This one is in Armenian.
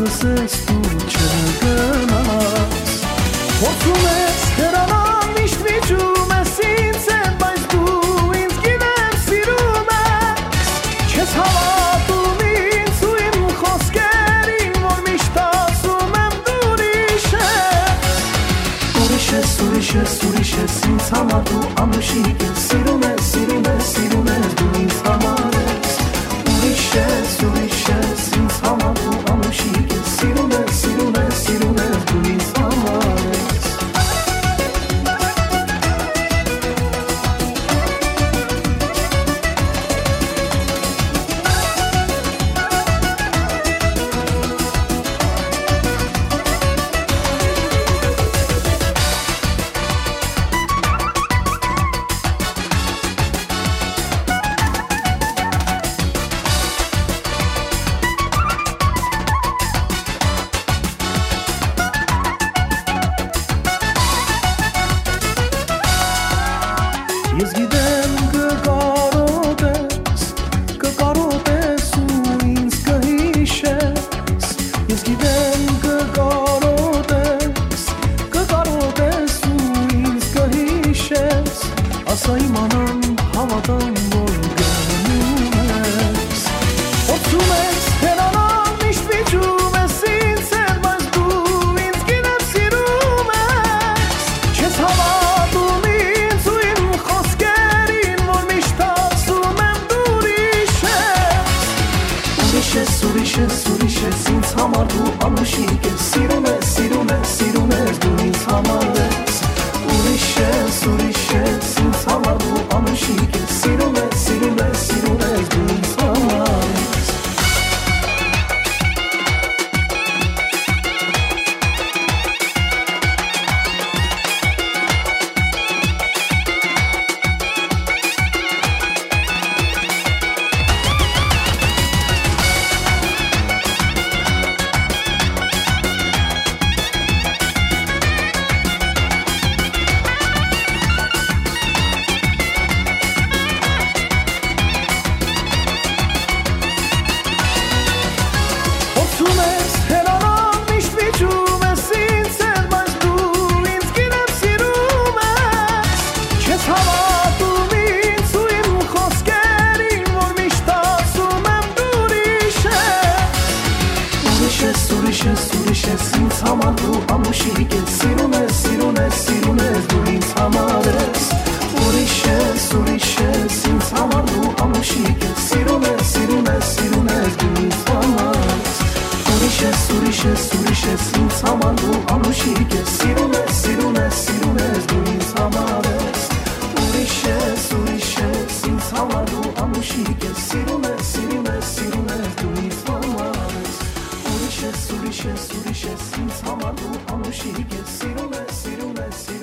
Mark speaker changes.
Speaker 1: լսես դու չգնաս Ոսում ես հրանան միշտ վիճում ես ինձ են բայց դու ինձ գիտեմ սիրում ես Չես հավատում ինձ ու իմ խոսքերին որ միշտ ասում եմ դու ուրիշ ես Ուրիշ ես ինձ համար դու անուշիկ ես Սիրում ես դու ինձ համար ես Ուրիշ ես ինձ համար դու անուշիկ ես Սիրում ես դու ինձ համար ես Ես գիտեմ կկարոտես ու ինձ կհիշես Ես գիտեմ կկարոտես ու ինձ կհիշես Ասա իմանամ հավատամ որ գնում ես Ոցում ես հերանալ միշտ վիճում ես ինձ են բայց դու ինձ գիտեմ սիրում ես Չես հավատում ինձ ու իմ խոսքերին որ միշտ ասում եմ դու ուրիշ ես ինձ համար դու անուշիկ ես Սիրում ես դու ինձ համար ես Ուրիշ ես ինձ համար դու անուշիկ ես Սիրում ես դու ինձ համար ես Ոցում ես հերանալ միշտ վիճում ես ինձ են բայց դու ինձ գիտեմ սիրում ես Չես հավատում ինձ ու իմ խոսքերին որ միշտ ասում եմ դու ուրիշ ես ինձ համար դու անուշիկ ես Սիրում ես դու ինձ համար ես Ուրիշ ես ինձ համար դու անուշիկ ես Սիրում ես դու ինձ համար ես Ուրիշ ես ինձ համար դու անուշիկ ես Սիրում ես դու ինձ համար ես Ուրիշ ես ինձ համար դու անուշիկ ես Սիրում ես դու ինձ համար ես Ուրիշ ես ինձ համար դու անուշիկ ես Սիրում ես